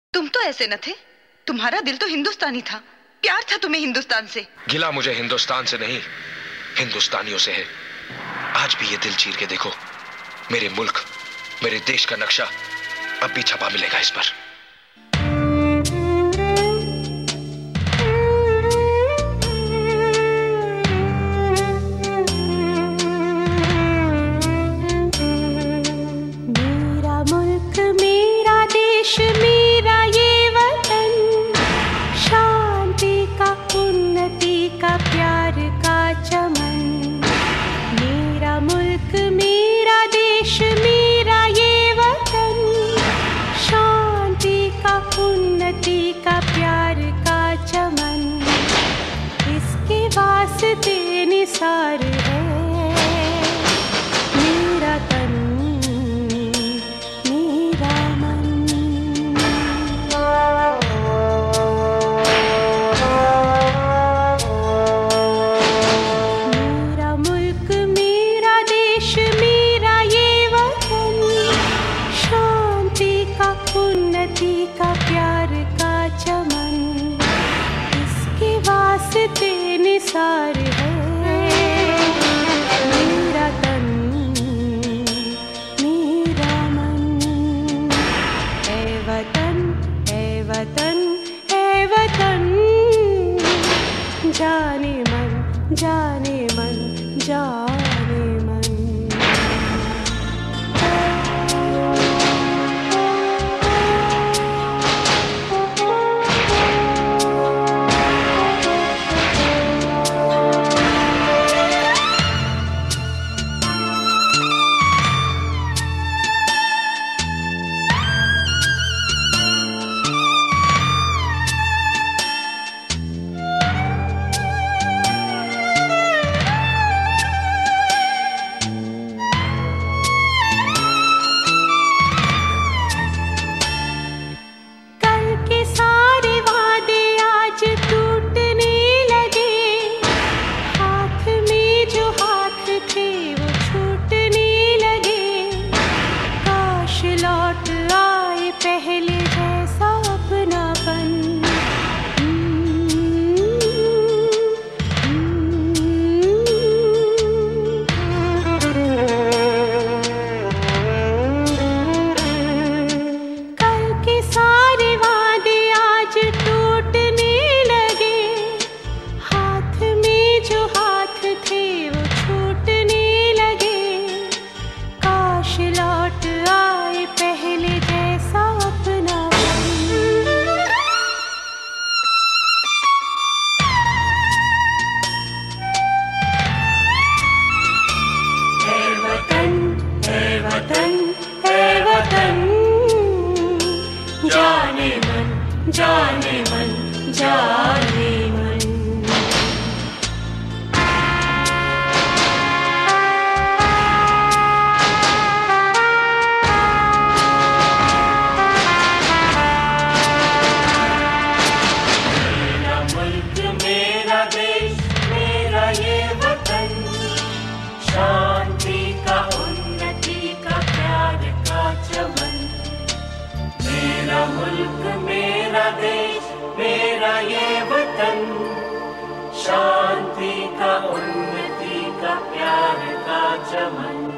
तुम तो ऐसे न थे। तुम्हारा दिल तो हिंदुस्तानी था। प्यार था तुम्हें हिंदुस्तान से। गिला मुझे हिंदुस्तान से नहीं, हिंदुस्तानियों से है। आज भी ये दिल चीर के देखो, मेरे मुल्क, मेरे देश का नक्शा अब भी छपा मिलेगा इस पर। मेरा मुल्क, मेरा देश, मेरा ये वतन, शांति का, उन्नति का, प्यार का चमन। मेरा मुल्क, मेरा देश, मेरा ये वतन, शांति का, उन्नति का, प्यार का चमन। इसके वास्ते निसार है मेरा तन, मेरा मन। मेरा मुल्क, मेरा देश, मेरा ये वतन, शांति का, उन्नति का, प्यार का चमन। इसके वास्ते निसार है मेरा तन, मेरा मन। ऐ वतन, ऐ वतन, ऐ वतन, जाने मन, जाने मन, जाने मन। जाने मन, जाने मन, जाने मन। मेरा मुल्क, मेरा देश, मेरा ये वतन, शांति का, उन्नति का, प्यार का चमन। मेरा मुल्क, मेरा देश, मेरा ये वतन, शांति का, उन्नति का, प्यार का चमन।